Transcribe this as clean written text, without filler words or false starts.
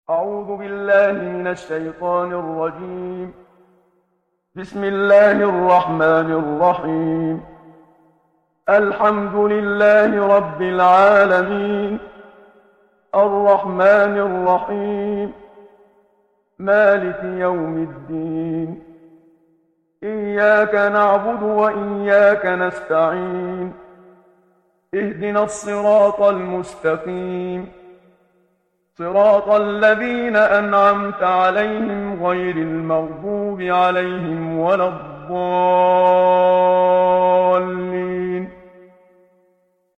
أعوذ بالله من الشيطان الرجيم. بسم الله الرحمن الرحيم. الحمد لله رب العالمين، الرحمن الرحيم، مالك يوم الدين. إياك نعبد وإياك نستعين. اهدنا الصراط المستقيم، صراط الذين أنعمت عليهم، غير المغضوب عليهم ولا الضالين.